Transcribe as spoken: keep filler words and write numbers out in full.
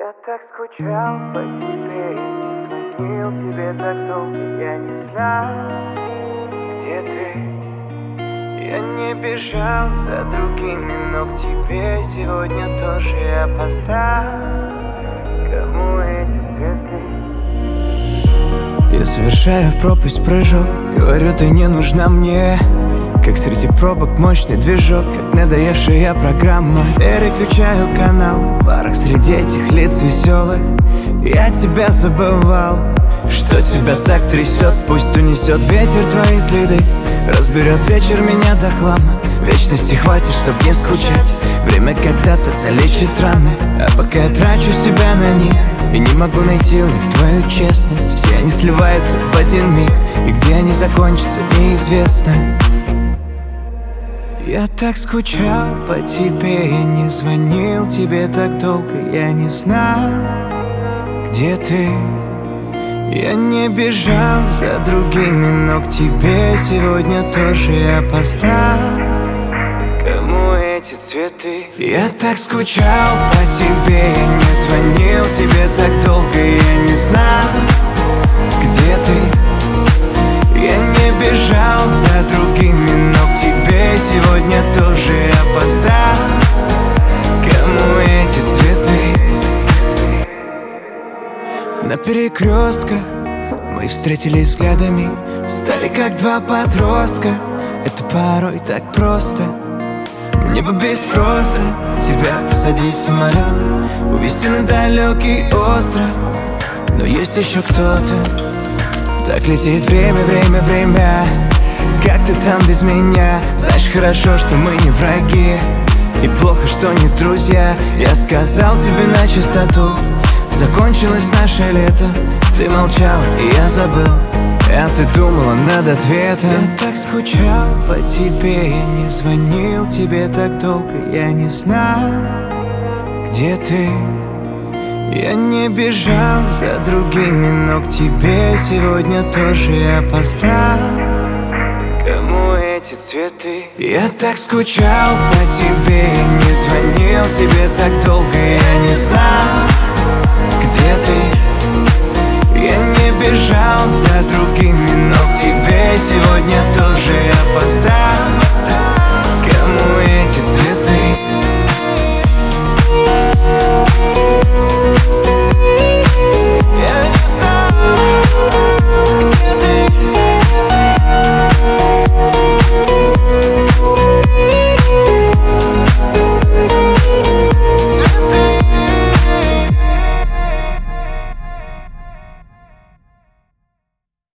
Я так скучал по тебе, не звонил тебе так долго. Я не знаю, где ты. Я не бежал за другими, но к тебе сегодня тоже я опоздал. Кому эти цветы? Я совершаю в пропасть прыжок, говорю, ты не нужна мне. Как среди пробок мощный движок, как надоевшая программа. Переключаю канал в парах среди этих лиц веселых. Я тебя забывал, что тебя так трясет. Пусть унесет ветер твои следы, разберет вечер меня до хлама. Вечности хватит, чтоб не скучать. Время когда-то залечит раны, а пока я трачу себя на них и не могу найти у них твою честность. Все они сливаются в один миг, и где они закончатся, неизвестно. Я так скучал по тебе, я не звонил тебе так долго. Я не знал, где ты. Я не бежал за другими, но к тебе сегодня тоже я опоздал. Кому эти цветы? Я так скучал по тебе, я не звонил тебе так долго. Я не знал, где ты. Я не бежал за другими, но к тебе сегодня тоже я опоздал. Кому эти цветы? На перекрестках мы встретились взглядами, стали как два подростка. Это порой так просто. Мне бы без спроса тебя посадить в самолет, увезти на далекий остров. Но есть еще кто-то. Так летит время, время, время. Как ты там без меня? Знаешь хорошо, что мы не враги, и плохо, что не друзья. Я сказал тебе на чистоту, закончилось наше лето. Ты молчала, и я забыл, а ты думала над ответом. Я так скучал по тебе, я не звонил тебе так долго. Я не знал, где ты. Я не бежал за другими, но к тебе сегодня тоже я опоздал. Кому эти цветы? Я так скучал по тебе, я не звонил тебе так долго. Я не знал, где ты. Я не бежал за другими, но к тебе сегодня тоже я опоздал.